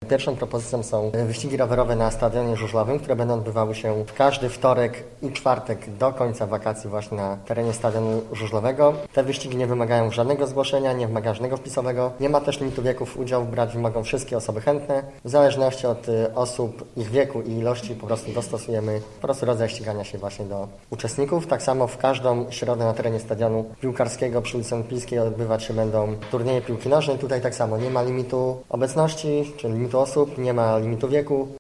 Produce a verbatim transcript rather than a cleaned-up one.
Pierwszą propozycją są wyścigi rowerowe na Stadionie Żużlowym, które będą odbywały się w każdy wtorek i czwartek do końca wakacji właśnie na terenie Stadionu Żużlowego. Te wyścigi nie wymagają żadnego zgłoszenia, nie wymagają żadnego wpisowego. Nie ma też limitu wieków. Udział brać mogą wszystkie osoby chętne. W zależności od osób, ich wieku i ilości po prostu dostosujemy po prostu rodzaj ścigania się właśnie do uczestników. Tak samo w każdą środę na terenie Stadionu Piłkarskiego przy ulicy Olimpijskiej odbywać się będą turnieje piłki nożnej. Tutaj tak samo nie ma limitu obecności, czy limitu osób, nie ma limitu wieku.